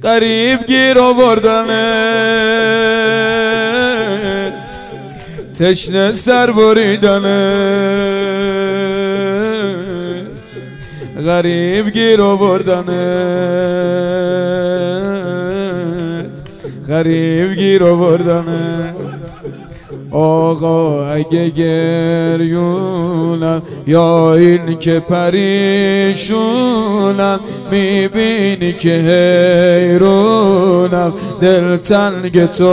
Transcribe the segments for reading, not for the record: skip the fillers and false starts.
غریب گیر آوردنه، تشنه سر بریدنه، غریب گیر آوردنه، غریب گیر آوردنه. آقا اگه گریونم یا این که پریشونم، میبینی که حیرونم، دلتنگ تو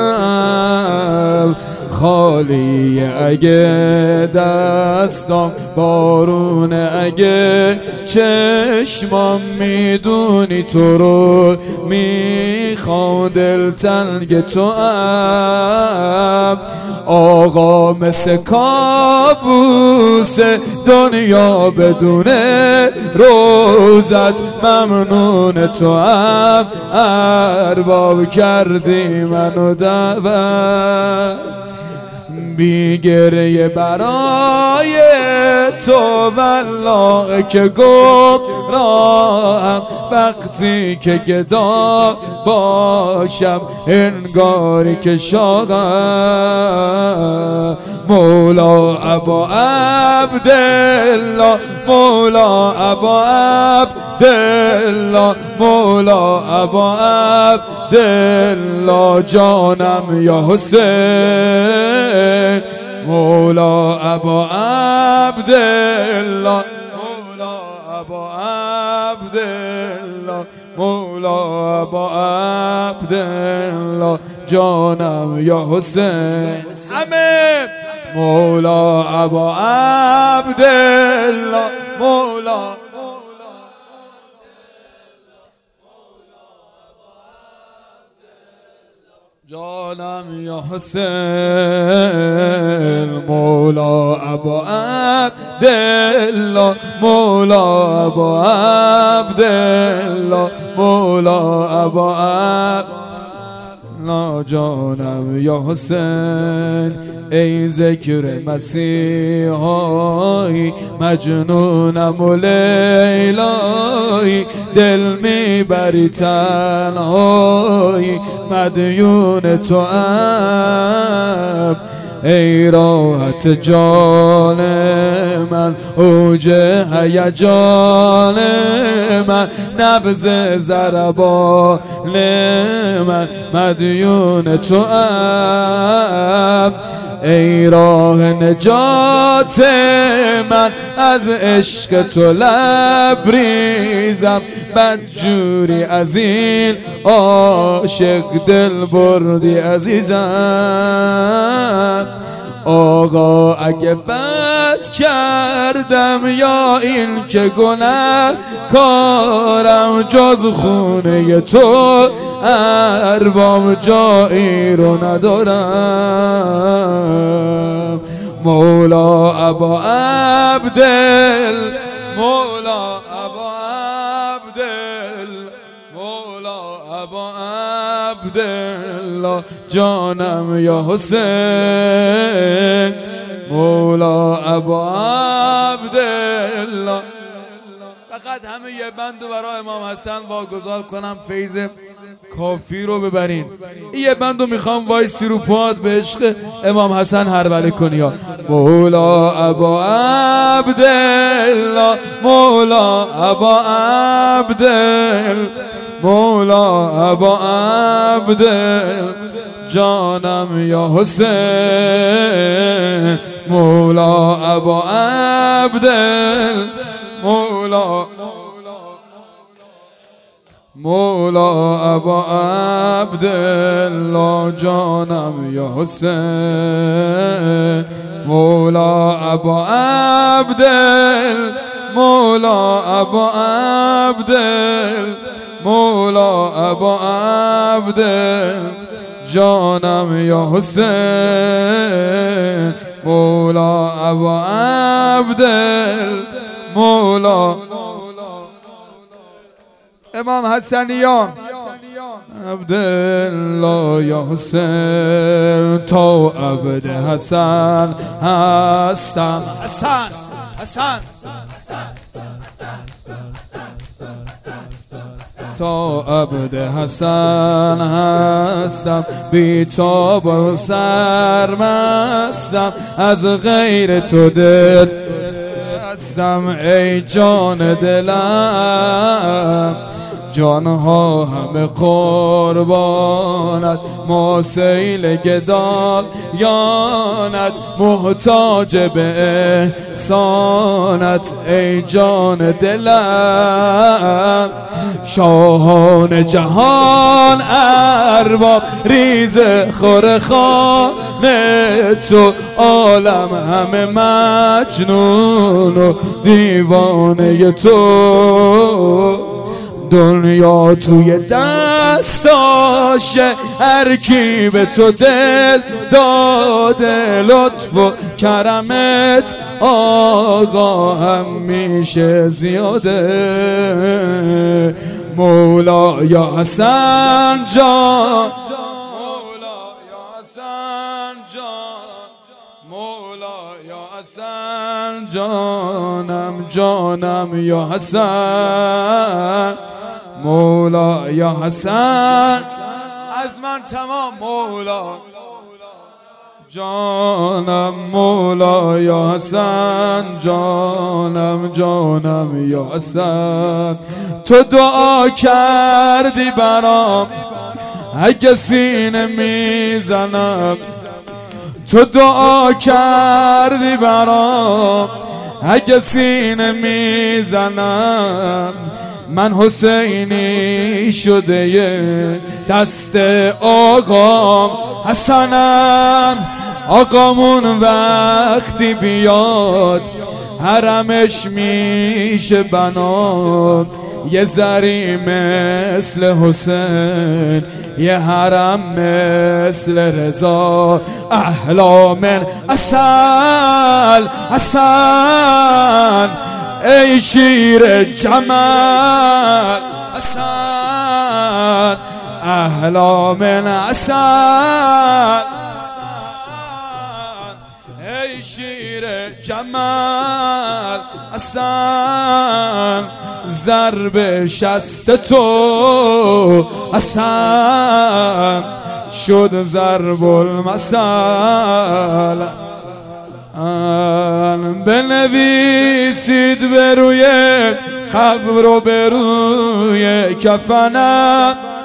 هم خالیه، اگه دستام بارونه، اگه چشمام میدونی تو رو میخوام، دلتنگ تو هم آقا مثل کابوس دنیا بدون روزت، ممنون تو هم ارباب کردی منو دعوت، بی گریه برای تو والله که گمراهم، وقتی که گدا باشم انگاری که شاغم. مولا ابا عبدالله، مولا ابا عبدالله، مولا ابا عبدالله، جانم یا حسین، مولا ابا عبدالله، مولا ابا عبدالله، مولا ابا عبدالله، جانم یا حسین. همه مولا ابا عبدالله، مولا جانم یا حسین، مولا ابا عبدالله، مولا ابا عبدالله، مولا ابا عبدالله، جانم یا حسین. ای ذکر مسیحایی مجنونم و لیلایی، دل میبری تنهایی مدیون تو ام، ای راحت جان من، اوج هیجان من، نبض ضربان من، مدیون تو ام، ای راه نجات من، از عشق تو لبریزم، بدجوری از این عاشق دل بردی عزیزم. آقا اگه بد کردم یا این که گناه کارم، جز خونه تو ارباب جایی رو ندارم. مولا ابا عبدال، مولا ابا عبدال، مولا ابا عبدالله، جانم یا حسین، مولا ابا عبدالله. فقط همه یه بندو برای امام حسن واگذار کنم، فیض کافی رو ببرین. این یه بندو میخوام وایسی رو پاد به عشق امام حسن هربله کنی ها. مولا ابا عبدالله، مولا ابا عبدال، مولا ابا عبدال، جانم یا حسین، مولا ابا عبدال، مولا مولا ابا عبدالله، جانم یا حسین، مولا ابا عبدال، مولا ابا عبدال، مولا ابا عبدال، جانم یا حسین، مولا ابا عبدال، مولا امام حسنیان عبدالله یا حسین، تو عبد حسن هستم. حسن حسن تا عبد حسن هستم، بی تاب و سرمستم، از غیر تو دل هستم ای جان دلم. جانها همه قربانت، ما سیل گدایانت، محتاج به احسانت ای جان دلم. شاهان جهان ارباب ریز خور خانه تو، عالم همه مجنون و دیوانه تو. دنیا توی دستاشه، هر کی به تو دل داده، لطف و کرمت آقا همیشه زیاده. مولا یا حسن جان، مولا یا حسن جان، مولا یا حسن جانم، جانم یا حسن، مولا یا حسن. از من تمام مولا جانم، مولا یا حسن جانم، جانم یا حسن. تو دعا کردی برام اگه سینه میزنم، تو دعا کردی برام اگه سینه میزنم. من حسینی شده یه دست آقام حسنم. آقامون وقتی بیاد حرمش میشه بنات، یه زری مثل حسین، یه حرم مثل رضا. احلا من عسل حسن ای شیر جمال حسن، احلا من عسل ای شیر جمال حسن. ضرب شست تو حسن شد ضرب المثل. بنویسید به روی قبر و به روی کفنم،